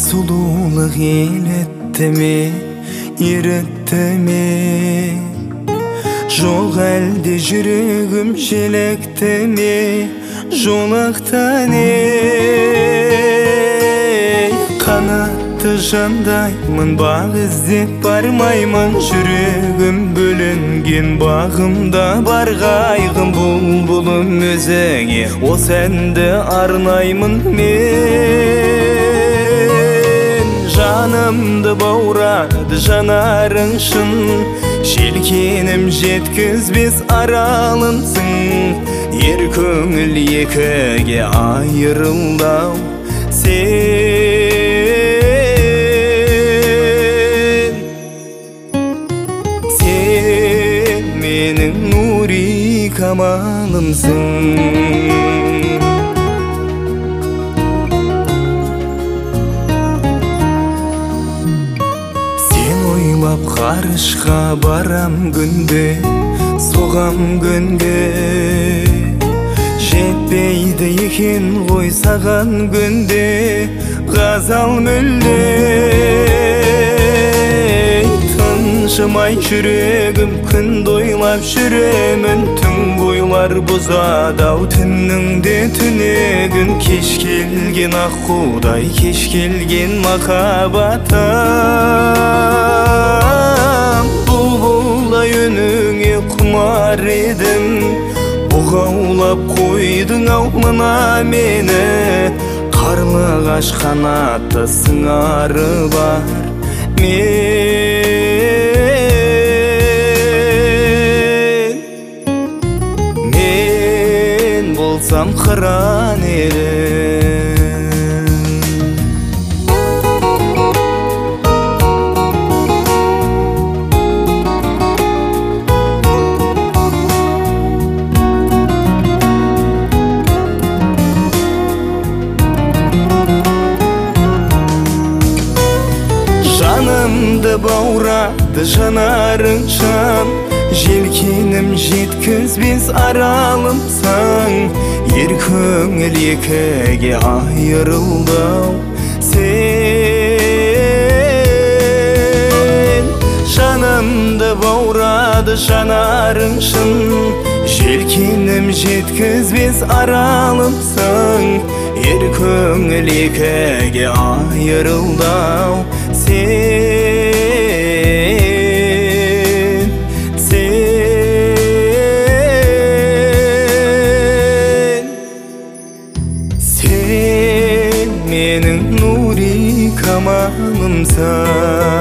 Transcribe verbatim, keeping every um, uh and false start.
sululuk iletti mi, iretti mi? Жол әлде жүрегім желекті ме, жолақтан ей. Қанатты жандаймын, баг іздеп бармаймын, жүрегім бөлінген бағымда бар қайғым. Бұлбұлым өзіңе осы әнді арнаймын мен. Жанымды баурады жанарың шын, желкенім жеткізбес аралымсың. Ер көңіл екіге айырылды-ау сен. Сен менің нури камалымсың. Қарышқа барам күнде, соғам күнде, жетпейді екен ғой саған күнде ғазал мүлде. Тыншымай жүрегім күнді ойлап жүремін, түн бойлар бұзады-ау түннің де түнегін. Кеш келген аққудай, кеш келген махаббатым. Бұлбұлдай үніңе құмар едім, бұғаулап қойдың-ау мына мені. Қарлығаш қанаты сыңары бар мен. Мен болсам қыран едім. Жанымды баурады жанарың шан, желкенім жеткізбес аралымсың. Ер көңіл екіге айырылды-ау сен. Жанымды баурады жанарың шын, желкенім жеткізбес аралымсың. Ер көңіл екіге айырылды-ау сен. Сен, сен менің нури камалымсың.